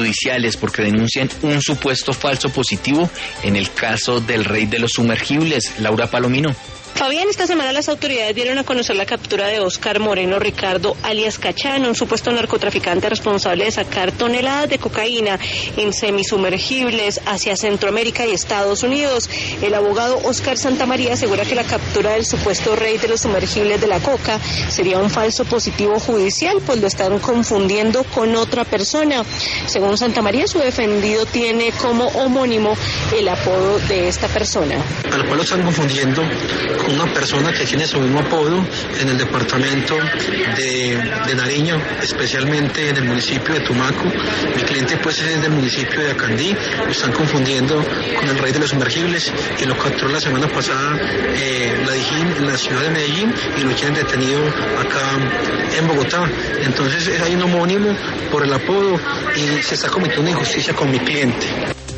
judiciales porque denuncian un supuesto falso positivo en el caso del rey de los sumergibles. Laura Palomino. Fabián, esta semana las autoridades dieron a conocer la captura de Óscar Moreno Ricardo, alias Cachano, un supuesto narcotraficante responsable de sacar toneladas de cocaína en semisumergibles hacia Centroamérica y Estados Unidos. El abogado Óscar Santamaría asegura que la captura del supuesto rey de los sumergibles de la coca sería un falso positivo judicial, pues lo están confundiendo con otra persona. Según Santamaría, su defendido tiene como homónimo el apodo de esta persona. Al cual lo están confundiendo con una persona que tiene su mismo apodo en el departamento de Nariño, especialmente en el municipio de Tumaco. Mi cliente pues es del municipio de Acandí, lo están confundiendo con el rey de los sumergibles y lo capturó la semana pasada la DIJÍN en la ciudad de Medellín y lo tienen detenido acá en Bogotá. Entonces hay un homónimo por el apodo y se está cometiendo una injusticia con mi cliente.